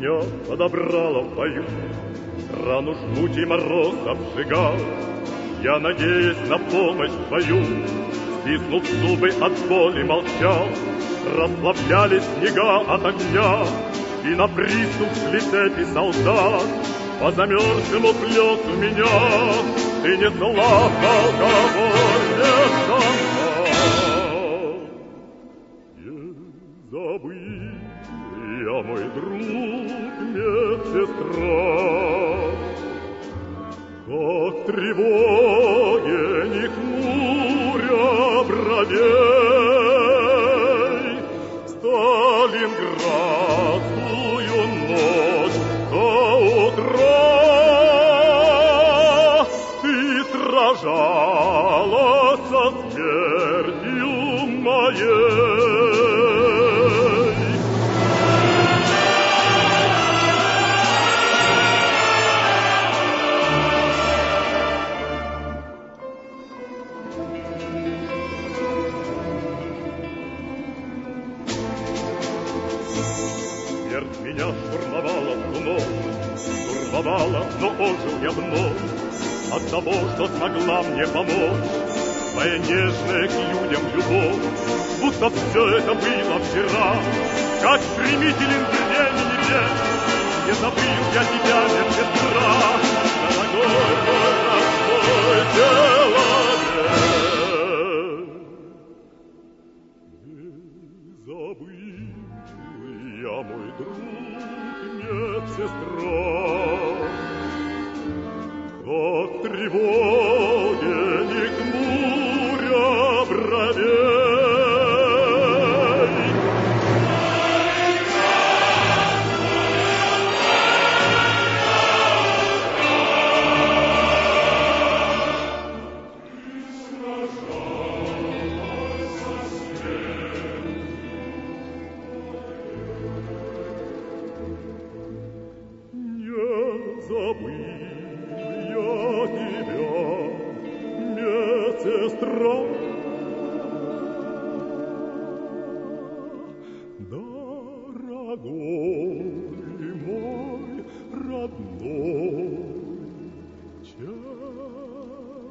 меня подобрала в бою, рану жгучий мороз обжигал. Я, надеясь на помощь твою, стиснув зубы от боли, молчал. Расслаблялись снега от огня, и на приступ шли цепи солдат. По замерзшему плесу меня ты не слахал, кого не сама. Не забыть я, мой друг, медсестра, как тревоги не хмуря бровей, Сталинградскую ночь до утра ты сражалась со смертью моей. Смерть меня штурмовала в ту ночь, штурмовала, но ожил я вновь от того, что смогла мне помочь. Твоя нежная к людям любовь, будто все это было вчера. Как стремителен день небес, не забыл я тебя, медсестра, дорогой мой родной человек. Не забыл я, мой друг, медсестра, как тревоги не хмуря бровей. Сестра, дорогой мой родной человек.